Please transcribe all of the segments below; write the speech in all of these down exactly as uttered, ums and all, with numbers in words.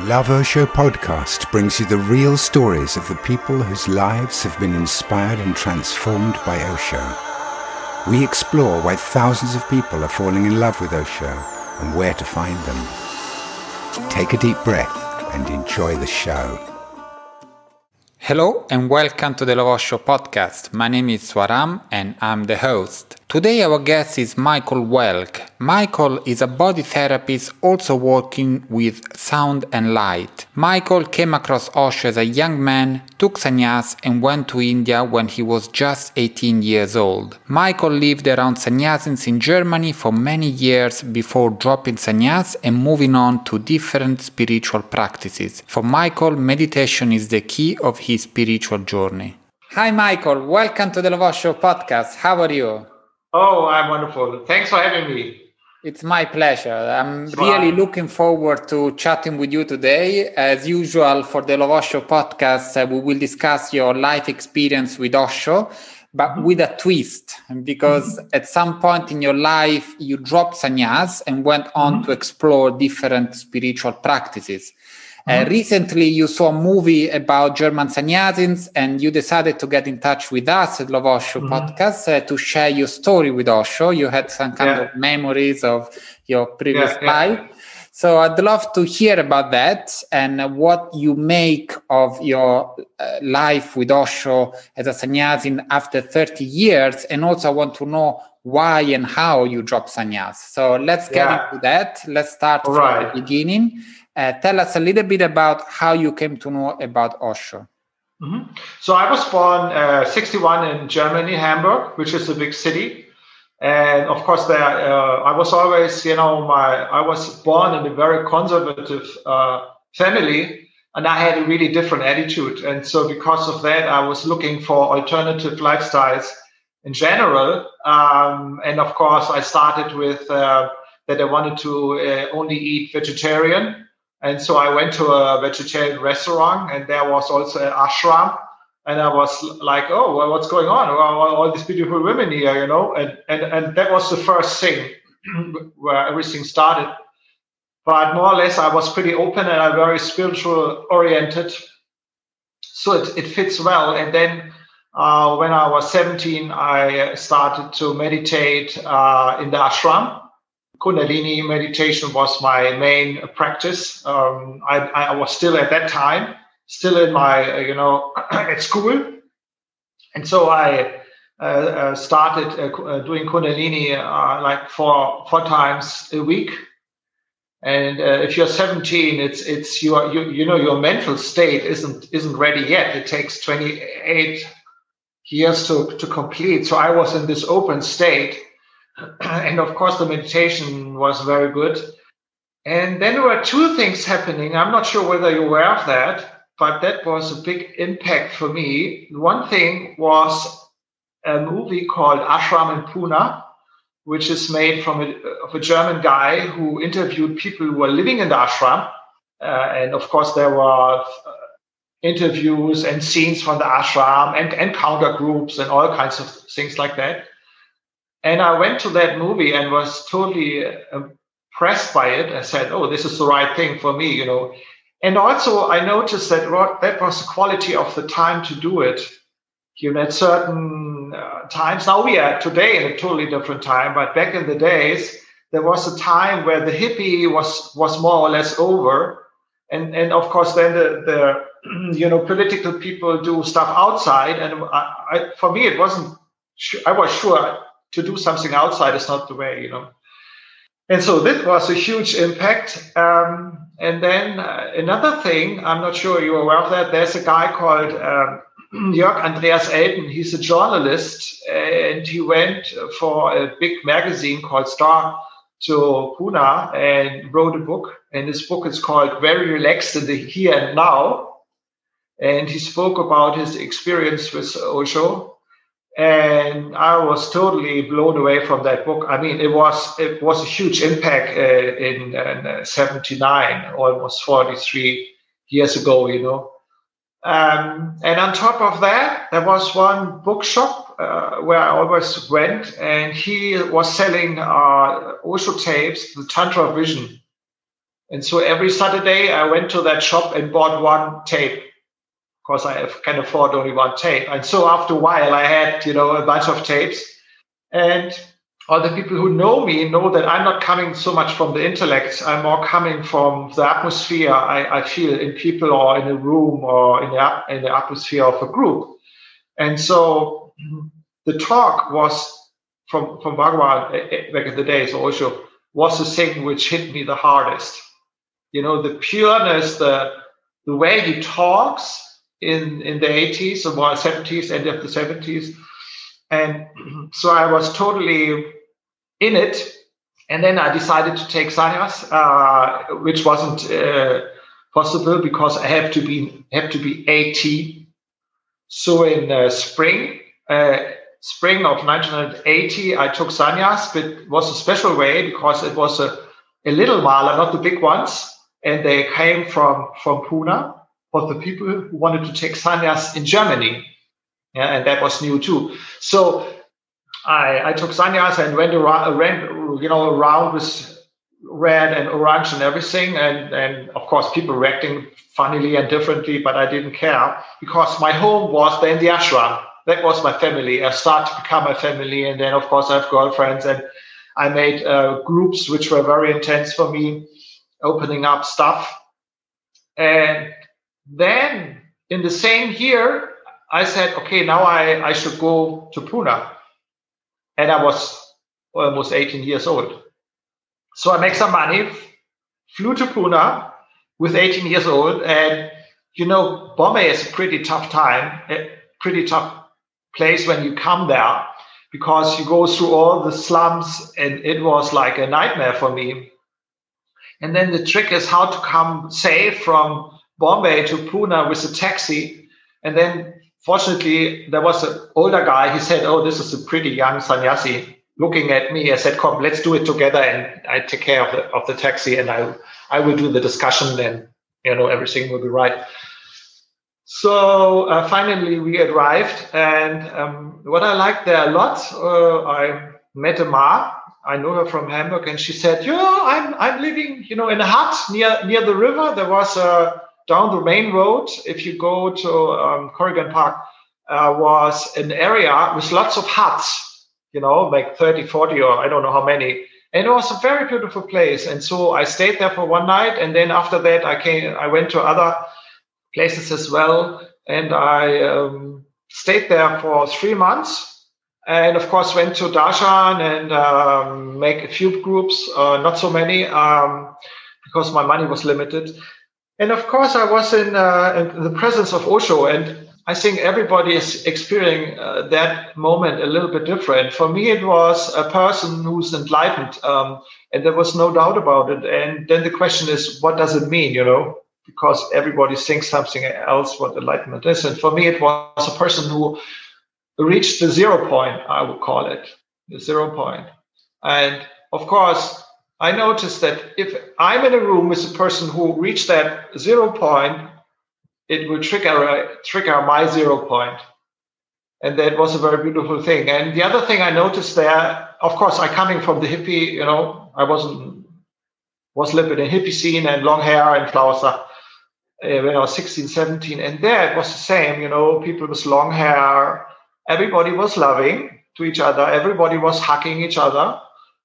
Love Osho podcast brings you the real stories of the people whose lives have been inspired and transformed by Osho. We explore why thousands of people are falling in love with Osho and where to find them. Take a deep breath and enjoy the show. Hello and welcome to the Love Osho podcast. My name is Swaram and I'm the host. Today our guest is Michael Welk. Michael is a body therapist also working with sound and light. Michael came across Osho as a young man, took sannyas and went to India when he was just eighteen years old. Michael lived around sannyasins in Germany for many years before dropping sannyas and moving on to different spiritual practices. For Michael, meditation is the key of his spiritual journey. Hi Michael, welcome to the Love Osho podcast. How are you? Oh, I'm wonderful. Thanks for having me. It's my pleasure. I'm really looking forward to chatting with you today. As usual, for the Love Osho podcast, uh, we will discuss your life experience with Osho, but mm-hmm. with a twist, because mm-hmm. at some point in your life, you dropped sannyas and went on mm-hmm. to explore different spiritual practices. Uh, recently, you saw a movie about German sannyasins and you decided to get in touch with us at Love Osho mm-hmm. podcast uh, to share your story with Osho. You had some kind yeah. of memories of your previous yeah, life. Yeah. So I'd love to hear about that and uh, what you make of your uh, life with Osho as a sannyasin after thirty years. And also I want to know why and how you dropped sannyas. So let's get yeah. into that. Let's start All from right. the beginning. Uh, tell us a little bit about how you came to know about Osho. Mm-hmm. So I was born uh, sixty-one in Germany, Hamburg, which is a big city. And of course, there uh, I was always, you know, my I was born in a very conservative uh, family, and I had a really different attitude. And so because of that, I was looking for alternative lifestyles in general. Um, and of course, I started with uh, that I wanted to uh, only eat vegetarian. And so I went to a vegetarian restaurant, and there was also an ashram. And I was like, oh, well, what's going on? Well, all these beautiful women here, you know? And, and, and that was the first thing where everything started. But more or less, I was pretty open and I'm very spiritual oriented. So it, it fits well. And then uh, when I was seventeen, I started to meditate uh, in the ashram. Kundalini meditation was my main practice. Um, I, I was still at that time, still in my, uh, you know, at school. And so I uh, uh, started uh, doing Kundalini uh, like four, four times a week. And uh, if you're seventeen, it's, it's your, you, you know, your mental state isn't, isn't ready yet. It takes twenty-eight years to, to complete. So I was in this open state. And of course, the meditation was very good. And then there were two things happening. I'm not sure whether you're aware of that, but that was a big impact for me. One thing was a movie called Ashram in Pune, which is made from a, of a German guy who interviewed people who were living in the ashram. Uh, and of course, there were uh, interviews and scenes from the ashram and encounter groups and all kinds of things like that. And I went to that movie and was totally impressed by it. I said, oh, this is the right thing for me, you know. And also I noticed that that was the quality of the time to do it. You know, at certain uh, times, now we are today in a totally different time, but back in the days, there was a time where the hippie was, was more or less over. And, and of course, then the, the, you know, political people do stuff outside. And I, I, for me, it wasn't, I was sure to do something outside is not the way, you know. And so this was a huge impact. Um, and then uh, another thing, I'm not sure you're aware of that, there's a guy called um, Jörg Andreas Elten. He's a journalist, and he went for a big magazine called Star to Pune and wrote a book. And this book is called Very Relaxed in the Here and Now. And he spoke about his experience with Osho. And I was totally blown away from that book. I mean, it was it was a huge impact uh, in, in seventy-nine, almost forty-three years ago, you know. Um, and on top of that, there was one bookshop uh, where I always went, and he was selling uh, Osho tapes, the Tantra Vision. And so every Saturday I went to that shop and bought one tape. Of course, I can afford only one tape. And so after a while, I had, you know, a bunch of tapes. And all the people who know me know that I'm not coming so much from the intellect. I'm more coming from the atmosphere I, I feel in people or in a room or in the, in the atmosphere of a group. And so the talk was from, from Bhagwan back in the days, Osho, was the thing which hit me the hardest. You know, the pureness, the the way he talks in, in the eighties or seventies, end of the seventies. And so I was totally in it. And then I decided to take sannyas, uh, which wasn't uh, possible because I have to be have to be eighty. So in uh, spring, uh, spring of nineteen eighty, I took sannyas, but it was a special way because it was a, a little mala, not the big ones. And they came from, from Pune for the people who wanted to take sannyas in Germany. Yeah, and that was new too. So I, I took sannyas and went around, ran, you know, around with red and orange and everything. And, and of course, people reacting funnily and differently, but I didn't care because my home was then the ashram. That was my family. I started to become my family. And then, of course, I have girlfriends and I made uh, groups which were very intense for me, opening up stuff. And then in the same year, I said, okay, now I, I should go to Pune. And I was almost eighteen years old. So I make some money, flew to Pune with eighteen years old. And, you know, Bombay is a pretty tough time, a pretty tough place when you come there because you go through all the slums and it was like a nightmare for me. And then the trick is how to come safe from Bombay to Pune with a taxi. And then fortunately, there was an older guy. He said, oh, this is a pretty young sannyasi. Looking at me, I said, come, let's do it together. And I take care of the, of the taxi and I, I will do the discussion and, you know, everything will be right. So uh, finally we arrived. And um, what I liked there a lot, uh, I met a Ma. I know her from Hamburg, and she said, "Yeah, I'm I'm living, you know, in a hut near near the river. There was a down the main road. If you go to um, Corrigan Park, uh, was an area with lots of huts, you know, like thirty, forty, or I don't know how many. And it was a very beautiful place. And so I stayed there for one night, and then after that, I came. I went to other places as well, and I um, stayed there for three months." And of course, went to Darshan and um, make a few groups, uh, not so many, um, because my money was limited. And of course, I was in, uh, in the presence of Osho, and I think everybody is experiencing uh, that moment a little bit different. For me, it was a person who's enlightened, um, and there was no doubt about it. And then the question is, what does it mean, you know? Because everybody thinks something else what enlightenment is. And for me, it was a person who reached the zero point, I would call it, the zero point. And of course, I noticed that if I'm in a room with a person who reached that zero point, it will trigger, trigger my zero point. And that was a very beautiful thing. And the other thing I noticed there, of course, I coming from the hippie, you know, I wasn't, was living in a hippie scene and long hair and flowers uh, when I was sixteen, seventeen. And there it was the same, you know, people with long hair. Everybody was loving to each other. Everybody was hugging each other.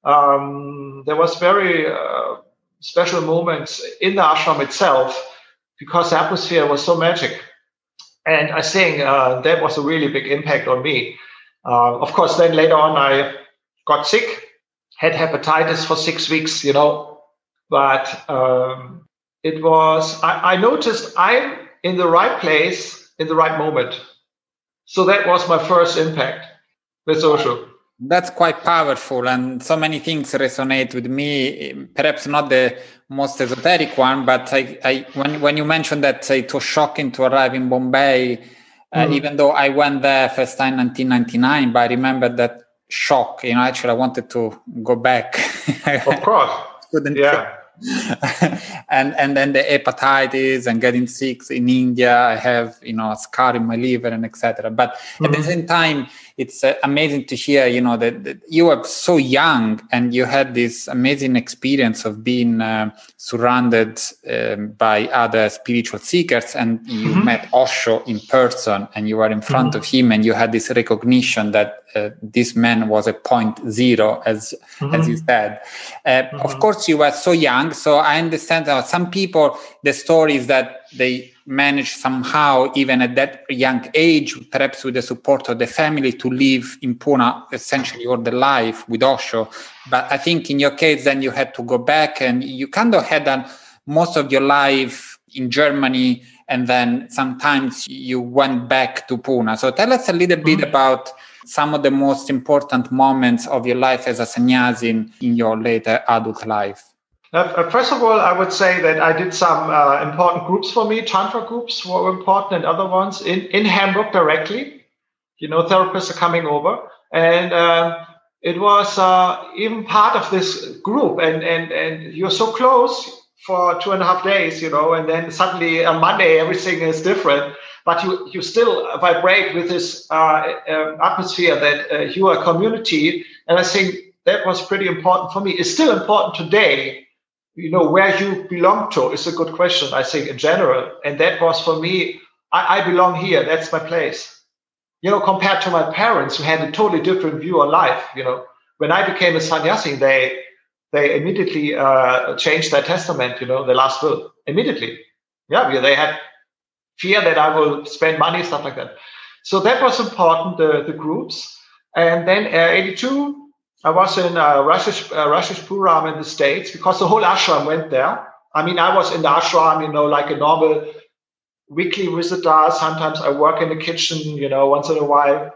Um, there was very uh, special moments in the ashram itself because the atmosphere was so magic. And I think uh, that was a really big impact on me. Uh, of course, then later on, I got sick, had hepatitis for six weeks, you know. But um, it was, I, I noticed I'm in the right place in the right moment. So that was my first impact with Osho. That's quite powerful, and so many things resonate with me. Perhaps not the most esoteric one, but I, I, when when you mentioned that it was shocking to arrive in Bombay, mm-hmm. uh, even though I went there first time in nineteen ninety-nine, but I remember that shock. You know, actually, I wanted to go back. Of course, couldn't. Yeah. and and then the hepatitis and getting sick in India, I have, you know, a scar in my liver and et cetera. But mm-hmm. at the same time, it's uh, amazing to hear, you know, that, that you were so young and you had this amazing experience of being uh, surrounded um, by other spiritual seekers, and you mm-hmm. met Osho in person, and you were in front mm-hmm. of him, and you had this recognition that uh, this man was a point zero, as mm-hmm. as you said. Uh, mm-hmm. Of course, you were so young, so I understand that some people, the story is that they managed somehow, even at that young age, perhaps with the support of the family, to live in Pune essentially all the life with Osho. But I think in your case, then you had to go back, and you kind of had done most of your life in Germany, and then sometimes you went back to Pune. So tell us a little bit mm-hmm. about some of the most important moments of your life as a sannyasi in, in your later adult life. Uh, first of all, I would say that I did some uh, important groups for me. Tantra groups were important, and other ones in, in Hamburg directly. You know, therapists are coming over. And uh, it was uh, even part of this group. And, and, and you're so close for two and a half days, you know, and then suddenly on Monday, everything is different. But you, you still vibrate with this uh, uh, atmosphere that uh, you are a community. And I think that was pretty important for me. It's still important today. You know, where you belong to is a good question, I think, in general. And that was for me, I, I belong here. That's my place. You know, compared to my parents who had a totally different view on life. You know, when I became a sannyasi, they they immediately uh, changed their testament, you know, the last will, immediately. Yeah, they had fear that I will spend money, stuff like that. So that was important, the, the groups. And then uh, eighty-two, I was in uh, Rashish, uh, Rashishpuram in the States, because the whole ashram went there. I mean, I was in the ashram, you know, like a normal weekly visitor. Sometimes I work in the kitchen, you know, once in a while,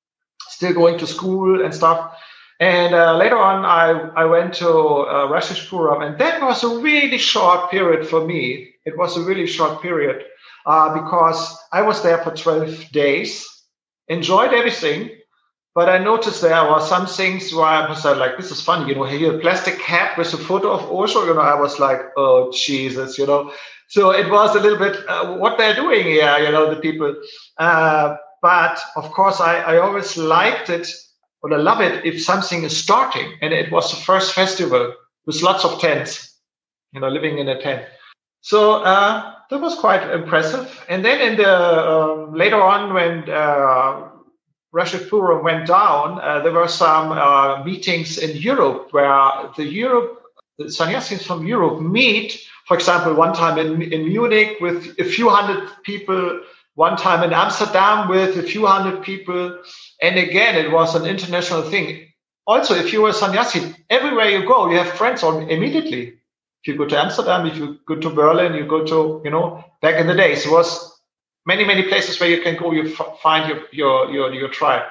still going to school and stuff. And uh, later on, I, I went to uh, Rashishpuram, and that was a really short period for me. It was a really short period uh, because I was there for twelve days, enjoyed everything. But I noticed there were some things where I was like, this is funny, you know, here a plastic cap with a photo of Osho, you know, I was like, oh, Jesus, you know. So it was a little bit uh, what they're doing here, you know, the people. Uh, but of course, I, I always liked it, or I love it if something is starting. And it was the first festival with lots of tents, you know, living in a tent. So uh, that was quite impressive. And then in the um, later on, when uh, Rashishpuram went down, uh, there were some uh, meetings in Europe where the Europe, the sannyasis from Europe meet, for example, one time in, in Munich with a few hundred people, one time in Amsterdam with a few hundred people. And again, it was an international thing. Also, if you were a sannyasi, everywhere you go, you have friends on immediately. If you go to Amsterdam, if you go to Berlin, you go to, you know, back in the days, it was many, many places where you can go, you f- find your, your, your, your tribe.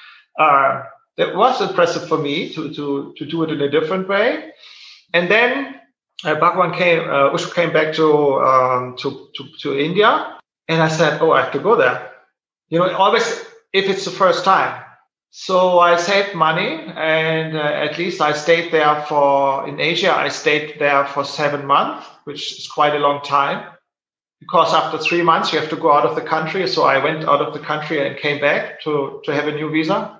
Uh, that was impressive for me to, to, to do it in a different way. And then uh, Bhagwan came, uh, Osho came back to, um, to, to, to India. And I said, oh, I have to go there. You know, always, if it's the first time. So I saved money, and uh, at least I stayed there for, in Asia, I stayed there for seven months, which is quite a long time. Because after three months, you have to go out of the country. So I went out of the country and came back to, to have a new visa.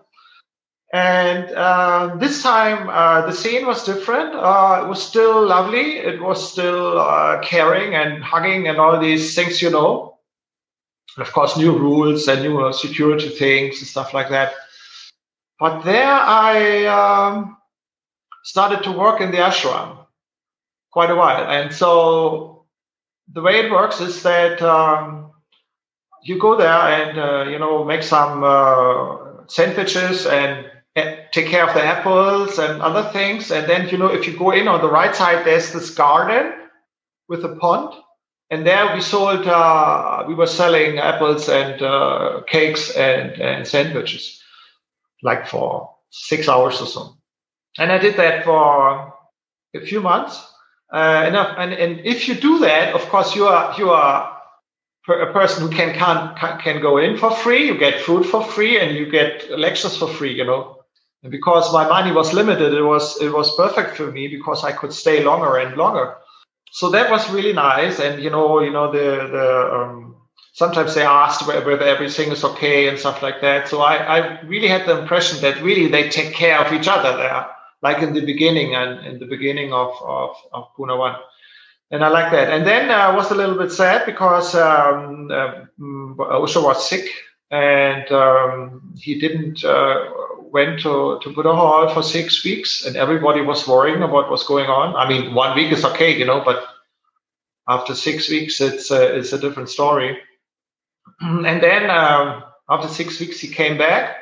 And uh, this time, uh, the scene was different. Uh, it was still lovely. It was still uh, caring and hugging and all these things, you know. And of course, new rules and new security things and stuff like that. But there I um, started to work in the ashram quite a while. And so the way it works is that um, you go there and, uh, you know, make some uh, sandwiches and uh, take care of the apples and other things. And then, you know, if you go in on the right side, there's this garden with a pond. And there we sold, uh, we were selling apples and uh, cakes and, and sandwiches, like for six hours or so. And I did that for a few months. Uh, enough, and, and if you do that, of course, you are you are a person who can can can go in for free. You get food for free, and you get lectures for free. You know, and because my money was limited, it was it was perfect for me because I could stay longer and longer. So that was really nice. And you know, you know the the um, sometimes they asked whether everything is okay and stuff like that. So I, I really had the impression that really they take care of each other there, like in the beginning and in the beginning of, of, of Pune One. And I like that. And then I uh, was a little bit sad because um, uh, Osho was sick and um, he didn't uh, went to, to Buddha Hall for six weeks and everybody was worrying about what's going on. I mean, one week is okay, you know, but after six weeks, it's a, it's a different story. And then um, after six weeks, he came back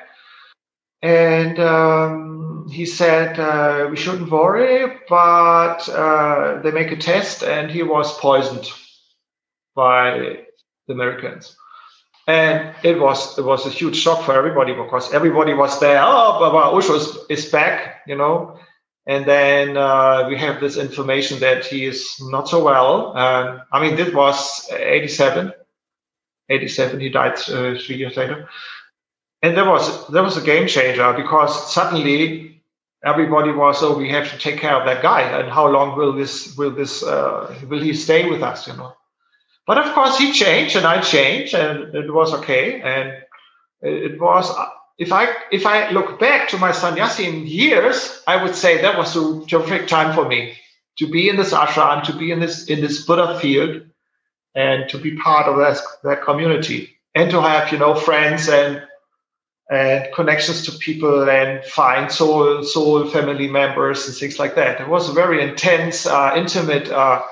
and um, he said, uh, we shouldn't worry, but uh, they make a test and he was poisoned by the Americans. And it was it was a huge shock for everybody because everybody was there. Oh, Baba Osho is, is back, you know. And then uh, we have this information that he is not so well. Um, I mean, this was eighty-seven. eighty-seven, he died uh, three years later. And there was there was a game changer because suddenly everybody was, oh, we have to take care of that guy. And how long will this will this uh, will he stay with us, you know? But of course, he changed and I changed, and it was okay. And it was, if I if I look back to my sannyasi years, I would say that was the perfect time for me to be in this ashram, to be in this in this Buddha field, and to be part of that that community, and to have, you know, friends and and connections to people, and find soul soul family members and things like that. It was a very intense, uh, intimate. Uh,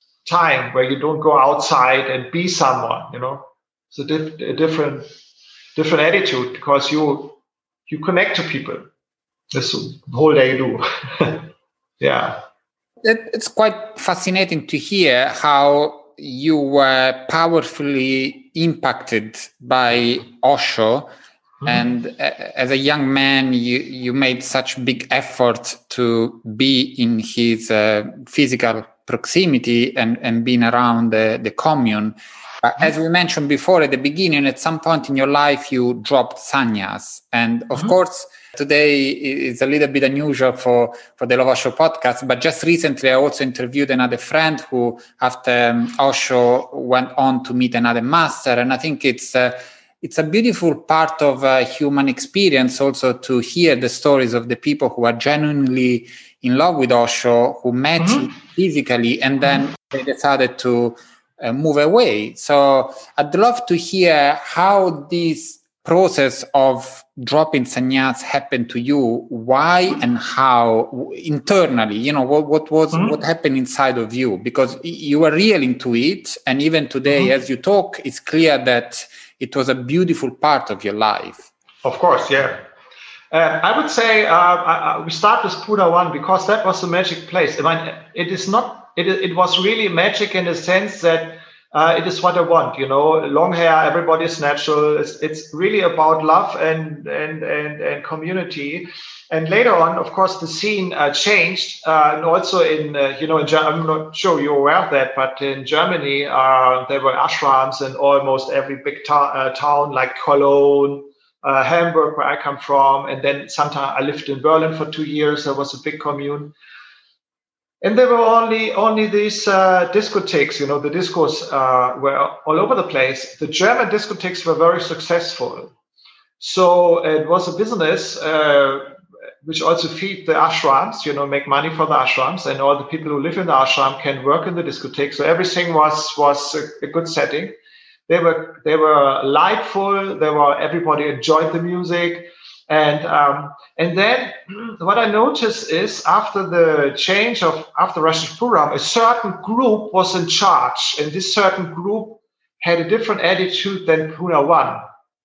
time where you don't go outside and be someone, you know. It's a, diff- a different different attitude because you you connect to people. That's the whole day you do. Yeah. It, it's quite fascinating to hear how you were powerfully impacted by Osho. Mm-hmm. And uh, as a young man, you, you made such big effort to be in his uh, physical proximity and, and being around the, the commune. Uh, as we mentioned before at the beginning, at some point in your life, you dropped sannyas. And of mm-hmm. course, today is a little bit unusual for, for the Love Osho podcast, but just recently I also interviewed another friend who, after um, Osho, went on to meet another master. And I think it's uh, it's a beautiful part of a human experience also to hear the stories of the people who are genuinely in love with Osho, who met mm-hmm. him physically, and then they decided to uh, move away. So I'd love to hear how this process of dropping sannyas happened to you, why and how internally, you know, what, what was, mm-hmm. what happened inside of you, because you were real into it. And even today, mm-hmm. as you talk, it's clear that it was a beautiful part of your life. Of course, yeah. Uh, I would say uh, I, we start with Pune One because that was the magic place. I mean, it is not. It it was really magic in the sense that uh, it is what I want. You know, long hair, everybody is natural. It's, it's really about love and and and and community. And later on, of course, the scene uh, changed, uh, and also in uh, you know, in Ger- I'm not sure you're aware of that, but in Germany, uh, there were ashrams in almost every big ta- uh, town, like Cologne. Uh, Hamburg, where I come from, and then sometimes I lived in Berlin for two years. There was a big commune, and there were only only these uh, discotheques. You know, the discos uh, were all over the place. The German discotheques were very successful, so it was a business uh, which also feed the ashrams. You know, make money for the ashrams, and all the people who live in the ashram can work in the discotheque. So everything was was a, a good setting. They were they were lightful. They were everybody enjoyed the music, and um, and then what I noticed is after the change of after Rosh Puram, a certain group was in charge, and this certain group had a different attitude than Pune One.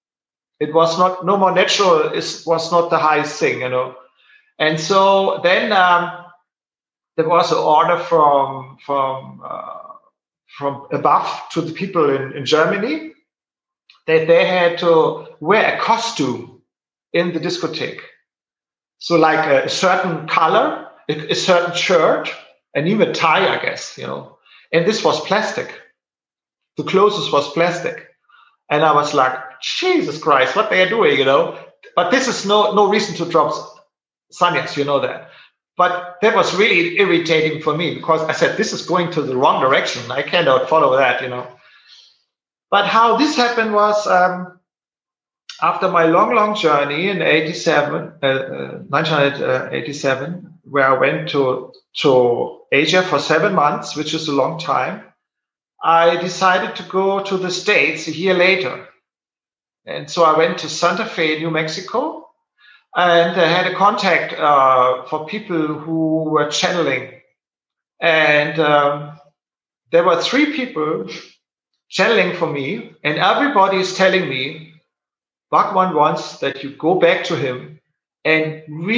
It was not no more natural. It was not the highest thing, you know, and so then um, there was an order from from. Uh, from above to the people in, in Germany that they had to wear a costume in the discotheque. So like a, a certain color, a, a certain shirt, and even tie, I guess, you know. And this was plastic. The clothes was plastic. And I was like, Jesus Christ, what they are doing, you know. But this is no no reason to drop sannyas, you know that. But that was really irritating for me because I said, this is going to the wrong direction. I cannot follow that, you know. But how this happened was um, after my long, long journey in eighty-seven, uh, uh, nineteen eighty-seven, where I went to, to Asia for seven months, which is a long time, I decided to go to the States a year later. And so I went to Santa Fe, New Mexico, and I had a contact uh, for people who were channeling. And um, there were three people channeling for me, and everybody is telling me, Bhagwan wants that you go back to him and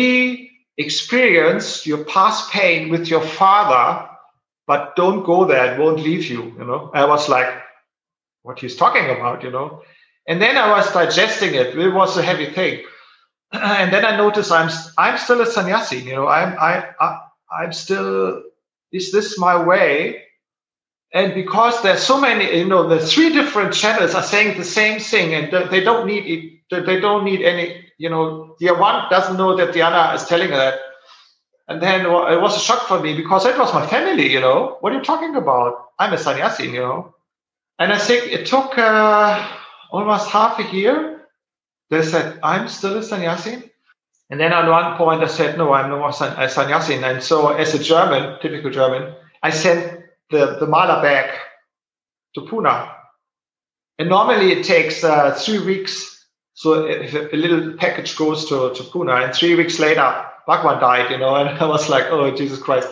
re-experience your past pain with your father, but don't go there, it won't leave you, you know. I was like, what he's talking about, you know. And then I was digesting it. It was a heavy thing. And then I noticed I'm I'm still a sannyasi, you know. I'm I, I I'm still, is this my way? And because there's so many, you know, the three different channels are saying the same thing, and they don't need it. They don't need any, you know, the one doesn't know that the other is telling her that. And then it was a shock for me because it was my family, you know. What are you talking about? I'm a sannyasi, you know. And I think it took uh, almost half a year. They said, I'm still a sannyasi. And then at one point I said, no, I'm no more san- a sannyasi. And so as a German, typical German, I sent the, the mala back to Pune. And normally it takes uh, three weeks. So if a, a little package goes to, to Pune, and three weeks later, Bhagwan died, you know, and I was like, oh, Jesus Christ.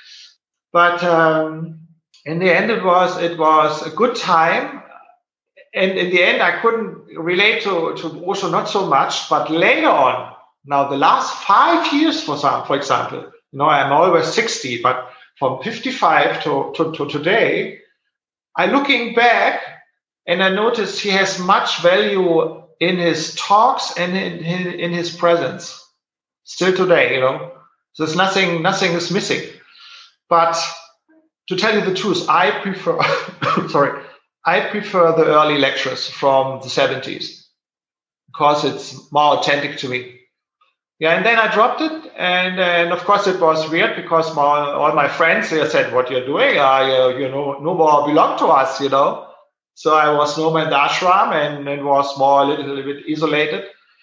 But um, in the end, it was it was a good time. And in the end, I couldn't relate to, to Osho, not so much. But later on, now the last five years, for some, for example, you know, I'm always sixty, but from fifty-five to, to, to today, I'm looking back and I noticed he has much value in his talks and in, in, in his presence. Still today, you know, so there's nothing, nothing is missing. But to tell you the truth, I prefer, sorry, I prefer the early lectures from the seventies because it's more authentic to me. Yeah, and then I dropped it, and and of course it was weird because my, all my friends, they said, "What you're doing? Uh, you, you know, no more belong to us," you know. So I was no more in the ashram, and, and was more a little, little bit isolated.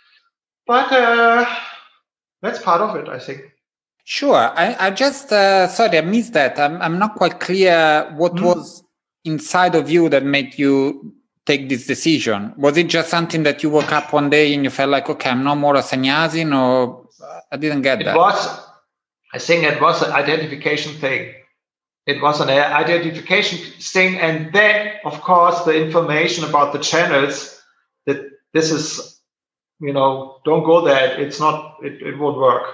But uh, that's part of it, I think. Sure. I, I just, uh, sorry, I missed that. I'm, I'm not quite clear what mm. was inside of you that made you take this decision. Was it just something that you woke up one day and you felt like, okay, I'm no more a sannyasi? Or I didn't get it that. It was, I think it was an identification thing. It was an identification thing. And then, of course, the information about the channels that this is, you know, don't go there. It's not, it, it won't work.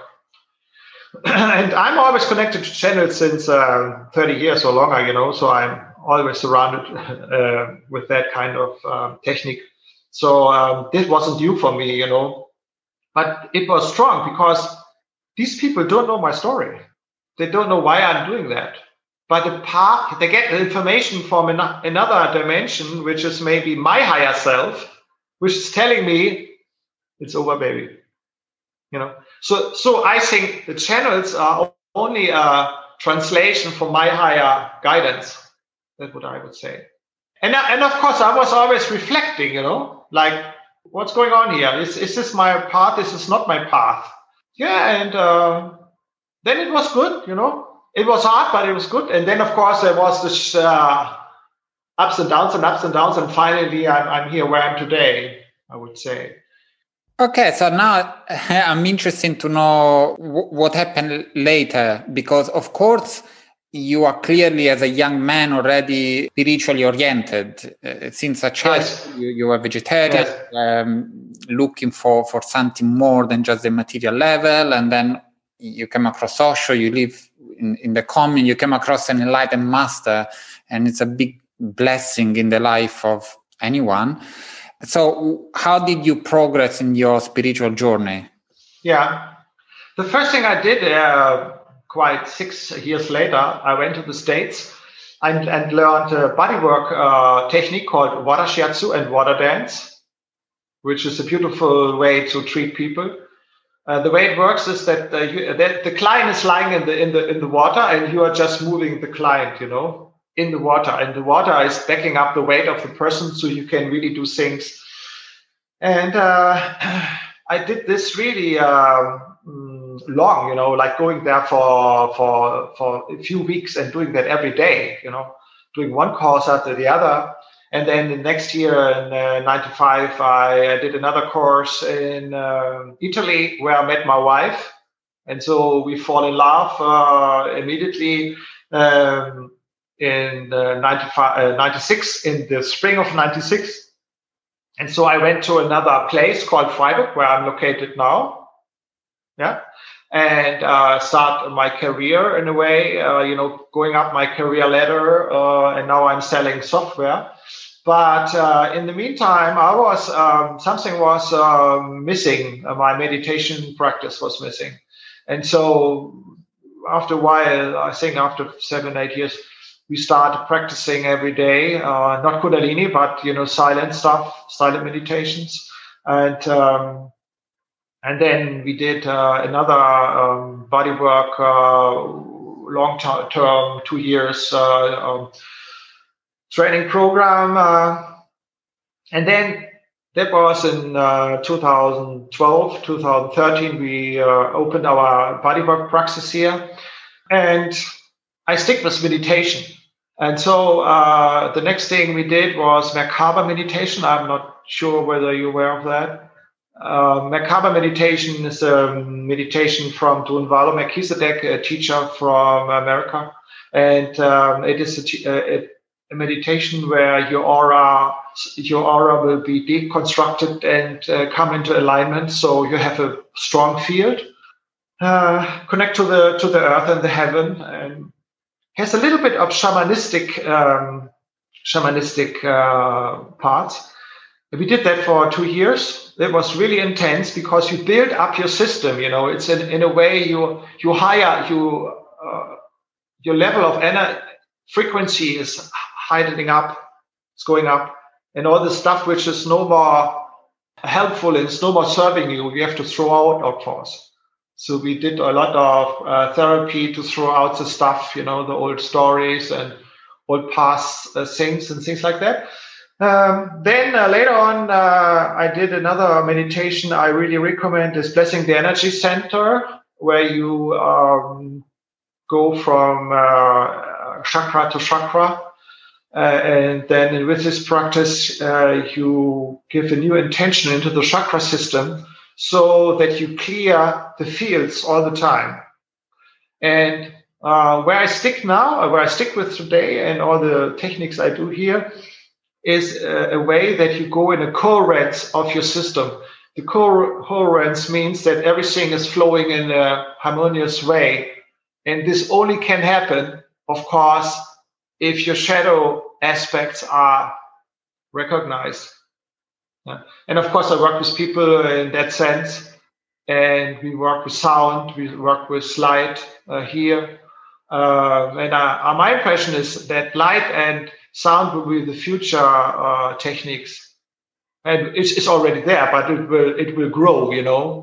And I'm always connected to channels since uh, thirty years or longer, you know, so I'm always surrounded uh, with that kind of uh, technique. So um, this wasn't new for me, you know, but it was strong because these people don't know my story. They don't know why I'm doing that. But the part, they get the information from an, another dimension, which is maybe my higher self, which is telling me it's over, baby. You know, so so I think the channels are only a translation for my higher guidance. That's what I would say. And and of course, I was always reflecting. You know, like what's going on here? Is is this my path? This is not my path. Yeah, and uh, then it was good. You know, it was hard, but it was good. And then of course there was this uh, ups and downs and ups and downs, and finally I'm I'm here where I am today, I would say. Okay, so now I'm interested to know w- what happened later, because of course you are clearly as a young man already spiritually oriented. Uh, since a child, yes. you, you were vegetarian, yes. um, looking for, for something more than just the material level. And then you came across Osho, you live in, in the commune, you came across an enlightened master, and it's a big blessing in the life of anyone. So how did you progress in your spiritual journey? Yeah, the first thing I did, uh, quite six years later, I went to the States and, and learned a bodywork uh, technique called water shiatsu and water dance, which is a beautiful way to treat people. Uh, the way it works is that, uh, you, that the client is lying in the in the in the water, and you are just moving the client, you know, in the water, and the water is backing up the weight of the person, so you can really do things. And uh, I did this really uh, long, you know, like going there for for for a few weeks and doing that every day, you know, doing one course after the other. And then the next year in uh, ninety-five, I, I did another course in uh, Italy where I met my wife. And so we fall in love uh, immediately um, in uh, ninety-five, uh, ninety-six, in the spring of ninety-six. And so I went to another place called Freiburg, where I'm located now. Yeah. And uh, start my career in a way, uh, you know, going up my career ladder. Uh, and now I'm selling software. But uh, in the meantime, I was um, something was uh, missing. Uh, my meditation practice was missing. And so after a while, I think after seven, eight years, we started practicing every day, uh, not Kundalini, but, you know, silent stuff, silent meditations. And um, and then we did uh, another um, body work, uh, long term, two years uh, um, training program. Uh, and then that was in uh, two thousand twelve, two thousand thirteen, we uh, opened our bodywork practice here. And I stick with meditation. And so uh, the next thing we did was Merkaba meditation. I'm not sure whether you're aware of that. Uh, Merkaba meditation is a meditation from Drunvalo Melchizedek, a teacher from America. And um, it is a, a, a meditation where your aura, your aura will be deconstructed and uh, come into alignment. So you have a strong field, uh, connect to the to the earth and the heaven, and has a little bit of shamanistic um, shamanistic uh, parts. We did that for two years. It was really intense because you build up your system. You know, it's in, in a way you you higher you uh, your level of energy frequency is heightening up. It's going up, and all the stuff which is no more helpful and is no more serving you, you have to throw out, of course. So we did a lot of uh, therapy to throw out the stuff, you know, the old stories and old past uh, things and things like that. Um, then uh, later on, uh, I did another meditation I really recommend is Blessing the Energy Center, where you um, go from uh, chakra to chakra. Uh, and then with this practice, uh, you give a new intention into the chakra system so that you clear the fields all the time. And uh, where I stick now, where I stick with today and all the techniques I do here is a, a way that you go in a coherence of your system. The coherence means that everything is flowing in a harmonious way. And this only can happen, of course, if your shadow aspects are recognized. Yeah. And of course, I work with people in that sense, and we work with sound, we work with light uh, here. Uh, and uh, my impression is that light and sound will be the future uh, techniques. And it's, it's already there, but it will it will grow, you know,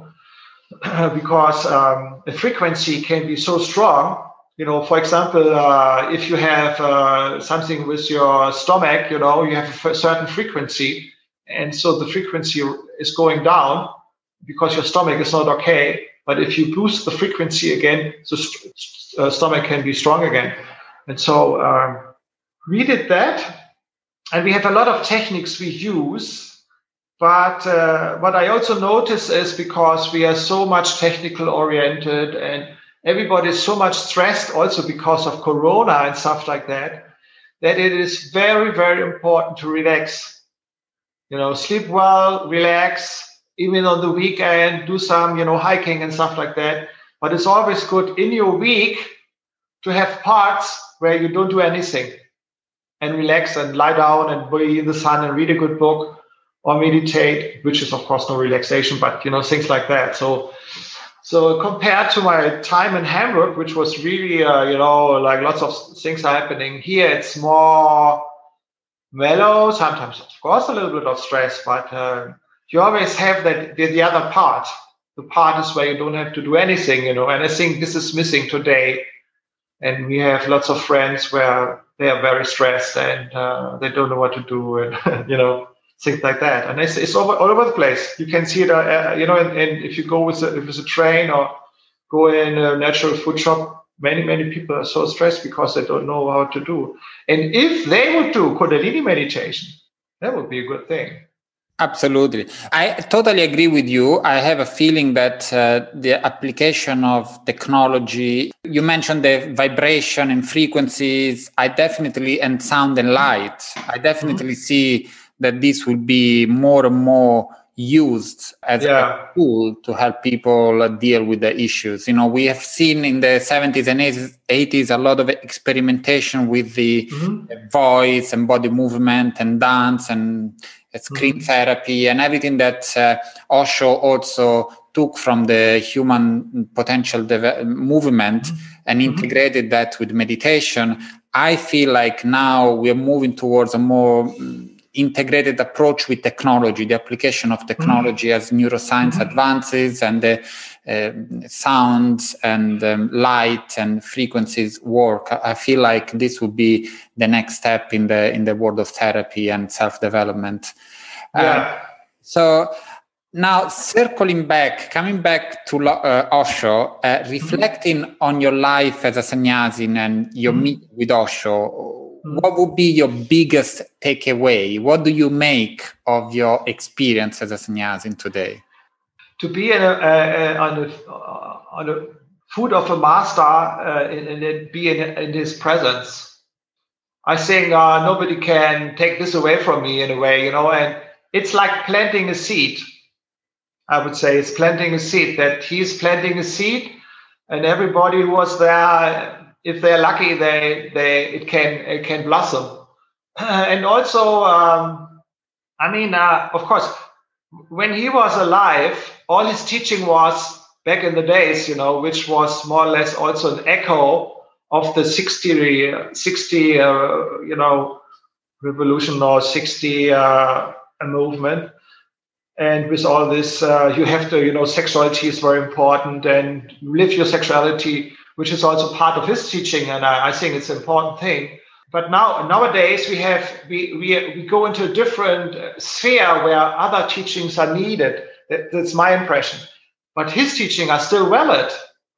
because um, the frequency can be so strong. You know, for example, uh, if you have uh, something with your stomach, you know, you have a certain frequency. And so the frequency is going down because your stomach is not okay. But if you boost the frequency again, the st- uh, stomach can be strong again. And so um, we did that. And we have a lot of techniques we use. But uh, what I also notice is because we are so much technical oriented and everybody is so much stressed also because of Corona and stuff like that, that it is very, very important to relax. You know, sleep well, relax, even on the weekend, do some, you know, hiking and stuff like that. But it's always good in your week to have parts where you don't do anything and relax and lie down and be in the sun and read a good book or meditate, which is, of course, no relaxation, but, you know, things like that. So, so compared to my time in Hamburg, which was really, uh, you know, like lots of things are happening here, it's more mellow, sometimes, of course, a little bit of stress, but uh, you always have that the, the other part. The part is where you don't have to do anything, you know, and I think this is missing today. And we have lots of friends where they are very stressed and uh, they don't know what to do, and you know, things like that. And it's, it's over, all over the place. You can see it, uh, you know, and, and if you go with a, with a train or go in a natural food shop, many, many people are so stressed because they don't know how to do. And if they would do Kundalini meditation, that would be a good thing. Absolutely. I totally agree with you. I have a feeling that uh, the application of technology, you mentioned the vibration and frequencies, I definitely, and sound and light, I definitely mm-hmm. see that this will be more and more used as yeah. a tool to help people deal with the issues. You know, we have seen in the seventies and eighties a lot of experimentation with the mm-hmm. voice and body movement and dance and screen mm-hmm. therapy and everything that uh, Osho also took from the human potential de- movement mm-hmm. and integrated mm-hmm. that with meditation. I feel like now we're moving towards a more integrated approach with technology, the application of technology mm-hmm. as neuroscience mm-hmm. advances and the uh, sounds and um, light and frequencies work. I feel like this would be the next step in the in the world of therapy and self-development. Yeah. Uh, so now circling back, coming back to uh, Osho, uh, reflecting mm-hmm. on your life as a sannyasi and your mm-hmm. meeting with Osho, what would be your biggest takeaway? What do you make of your experience as a sannyasi today? To be in a, uh, on, a, uh, on the foot of a master uh, and, and be in, in his presence, I think uh, nobody can take this away from me in a way, you know, and it's like planting a seed. I would say it's planting a seed, that he's planting a seed and everybody who was there, if they're lucky, they they it can it can blossom. Uh, and also, um, I mean, uh, of course, when he was alive, all his teaching was back in the days, you know, which was more or less also an echo of the sixty, sixty uh, you know, revolution or sixty uh, movement. And with all this, uh, you have to, you know, sexuality is very important and live your sexuality, which is also part of his teaching, and I, I think it's an important thing. But now, nowadays, we have we we we go into a different sphere where other teachings are needed. That, that's my impression. But his teaching are still valid.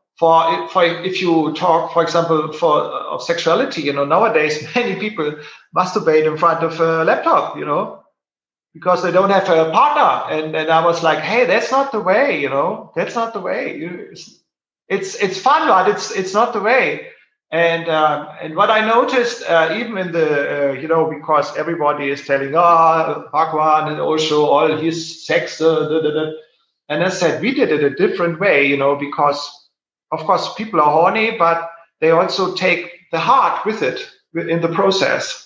For for if you talk, for example, for of sexuality, you know, nowadays many people masturbate in front of a laptop, you know, because they don't have a partner. And and I was like, hey, that's not the way, you know, that's not the way. You, It's it's fun, but it's it's not the way. And um, and what I noticed, uh, even in the uh, you know, because everybody is telling, oh, Bhagwan and Osho, all his sex, uh, da, da, da. And I said we did it a different way, you know, because of course people are horny, but they also take the heart with it in the process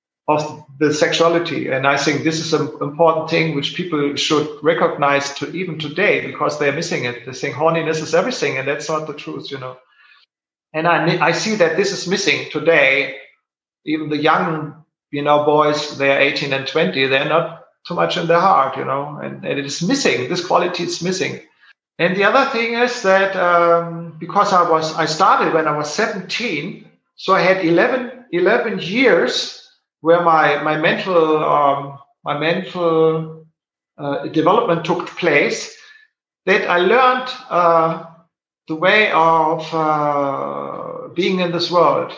of the sexuality. And I think this is an important thing which people should recognize to even today, because they're missing it. They think horniness is everything, and that's not the truth, you know. And I I see that this is missing today. Even the young, you know, boys, they're eighteen and twenty, they're not too much in their heart, you know, and, and it is missing. This quality is missing. And the other thing is that um, because I was I started when I was seventeen, so I had eleven, eleven years where my my mental um, my mental uh, development took place, that I learned uh, the way of uh, being in this world.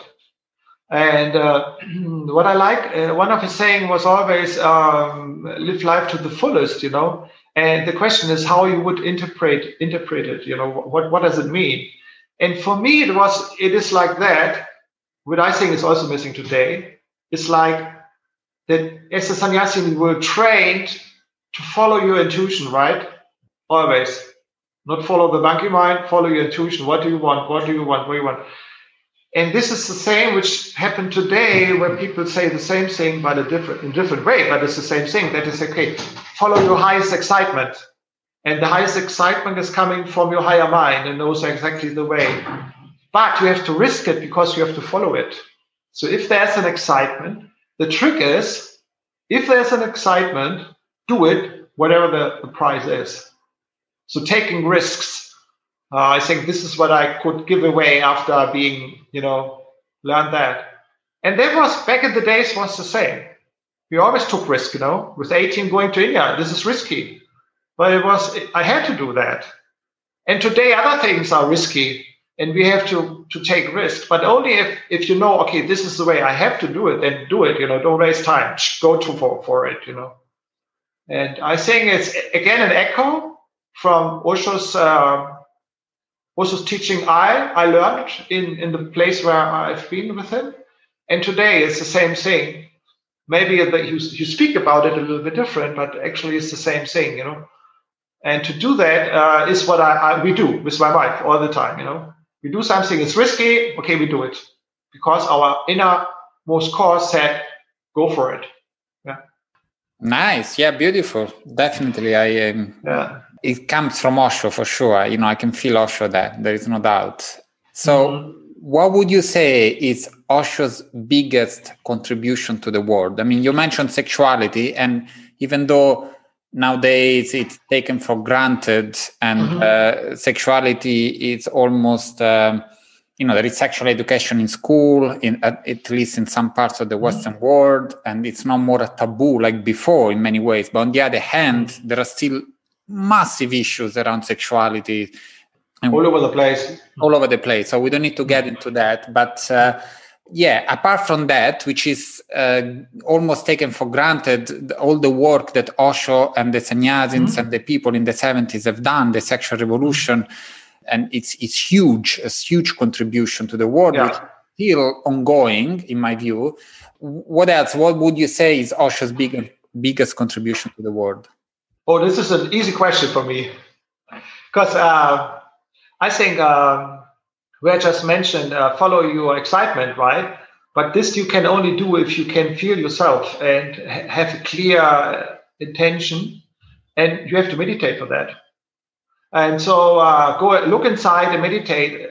And uh, what I like, uh, one of his saying was always um, live life to the fullest, you know. And the question is how you would interpret interpret it, you know. What what does it mean? And for me, it was it is like that. What I think is also missing today. It's like that as a sannyasi, we were trained to follow your intuition, right? Always. Not follow the monkey mind, follow your intuition. What do you want? What do you want? What do you want? And this is the same which happened today, where people say the same thing but a different, in a different way, but it's the same thing. That is, okay, follow your highest excitement. And the highest excitement is coming from your higher mind and knows exactly the way. But you have to risk it because you have to follow it. So if there's an excitement, the trick is, if there's an excitement, do it, whatever the, the price is. So taking risks, uh, I think this is what I could give away after being, you know, learned that. And that was, back in the days, was the same. We always took risk, you know, with eighteen going to India. This is risky. But it was, I had to do that. And today other things are risky and we have to, to take risk. But only if, if you know, okay, this is the way I have to do it, then do it, you know, don't waste time. Go to for, for it, you know. And I think it's, again, an echo from Osho's, uh, Osho's teaching I, I learned in, in the place where I've been with him. And today it's the same thing. Maybe the, you, you speak about it a little bit different, but actually it's the same thing, you know. And to do that uh, is what I, I we do with my wife all the time, you know. We do something, it's risky, okay, we do it. Because our innermost core said, go for it. Yeah. Nice, yeah, beautiful. Definitely, I. Um, yeah. It comes from Osho for sure. You know, I can feel Osho there. There is no doubt. So. Mm-hmm. What would you say is Osho's biggest contribution to the world? I mean, you mentioned sexuality, and even though nowadays it's taken for granted and mm-hmm. uh, sexuality is almost, um, you know, there is sexual education in school, in at, at least in some parts of the Western mm-hmm. world, and it's no more a taboo like before in many ways. But on the other hand, there are still massive issues around sexuality. And all over the place. All over the place. So we don't need to get into that. But uh, yeah, apart from that, which is uh, almost taken for granted, all the work that Osho and the sannyasins mm-hmm. and the people in the seventies have done, the sexual revolution, and it's it's huge, a huge contribution to the world, yeah. which is still ongoing, in my view. What else? What would you say is Osho's big, biggest contribution to the world? Oh, this is an easy question for me. Because... Uh, I think um, we I just mentioned uh, follow your excitement, right? But this you can only do if you can feel yourself and ha- have a clear uh, intention, and you have to meditate for that. And so uh, go look inside and meditate.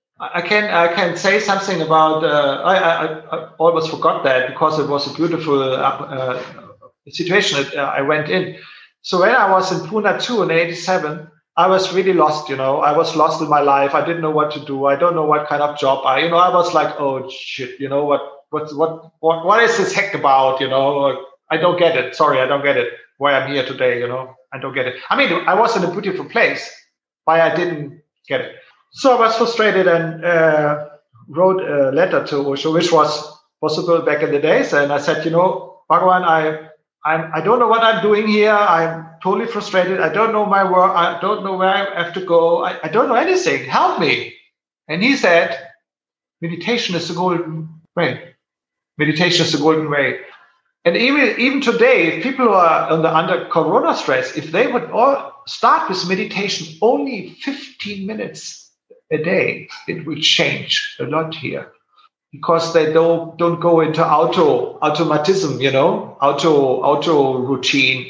I can I can say something about. Uh, I, I, I almost forgot that because it was a beautiful uh, situation that I went in. So when I was in Pune too in eighty-seven. I was really lost, you know, I was lost in my life. I didn't know what to do. I don't know what kind of job I, you know, I was like, oh shit, you know, what, what, what, what, what is this heck about? You know, I don't get it. Sorry, I don't get it. Why I'm here today, you know, I don't get it. I mean, I was in a beautiful place, why I didn't get it. So I was frustrated and uh, wrote a letter to Osho, which was possible back in the days. And I said, you know, Bhagavan, I, I'm, I don't know what I'm doing here. I'm totally frustrated. I don't know my work. I don't know where I have to go. I, I don't know anything. Help me. And he said, meditation is the golden way. Meditation is the golden way. And even, even today, if people who are under, under corona stress, if they would all start with meditation only fifteen minutes a day, it would change a lot here. Because they don't don't go into auto automatism, you know, auto auto routine,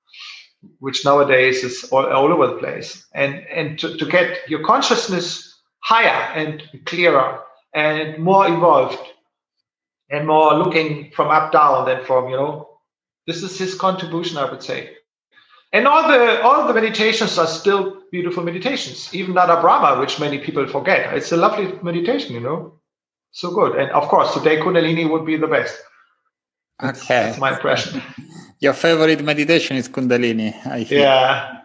which nowadays is all, all over the place. And and to, to get your consciousness higher and clearer and more evolved and more looking from up down than from, you know, this is his contribution, I would say. And all the all the meditations are still beautiful meditations, even Nada Brahma, which many people forget. It's a lovely meditation, you know. So good. And of course, today Kundalini would be the best. That's, okay. That's my impression. Your favorite meditation is Kundalini, I think. Yeah.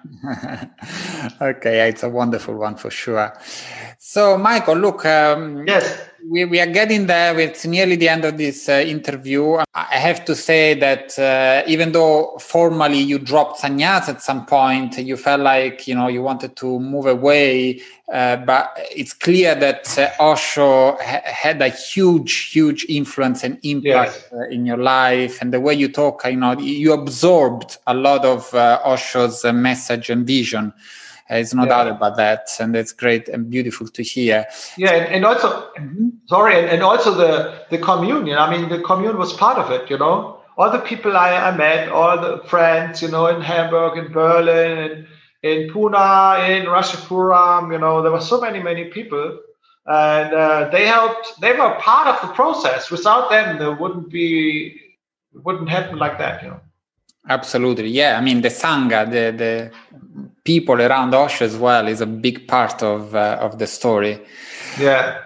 Okay, it's a wonderful one for sure. So, Michael, look, um, yes, we, we are getting there. It's nearly the end of this uh, interview. I have to say that uh, even though formally you dropped sannyas at some point, you felt like, you know, you wanted to move away. Uh, but it's clear that uh, Osho ha- had a huge, huge influence and impact yes. uh, in your life. And the way you talk, you know, you absorbed a lot of uh, Osho's uh, message and vision. There's no yeah. doubt about that, and that's great and beautiful to hear. Yeah, and, and also, mm-hmm. sorry, and, and also the, the communion. I mean, the commune was part of it, you know. All the people I, I met, all the friends, you know, in Hamburg, in Berlin, in, in Pune, in Rashipuram, you know, there were so many, many people. And uh, they helped, they were part of the process. Without them, there wouldn't be, it wouldn't happen like that, you know. Absolutely, yeah. I mean, the Sangha, the the people around Osho as well is a big part of uh, of the story. Yeah.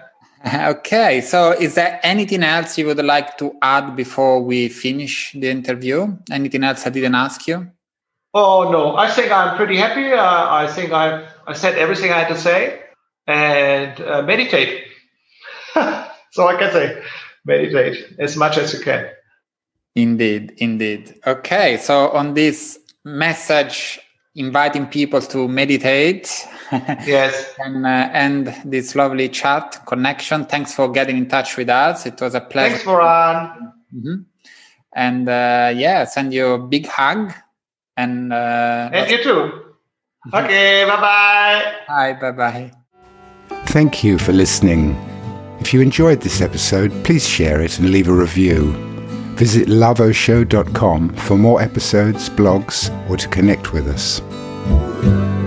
Okay, so is there anything else you would like to add before we finish the interview? Anything else I didn't ask you? Oh, no, I think I'm pretty happy. Uh, I think I've I said everything I had to say. And uh, meditate. So I can say meditate as much as you can. Indeed, indeed. Okay, so on this message, inviting people to meditate. Yes. And uh, end this lovely chat connection. Thanks for getting in touch with us. It was a pleasure. Thanks, Moran. Mm-hmm. And uh, yeah, send you a big hug. And uh, and you too. Okay, bye-bye. Bye, bye-bye. Thank you for listening. If you enjoyed this episode, please share it and leave a review. Visit love osho dot com for more episodes, blogs, or to connect with us.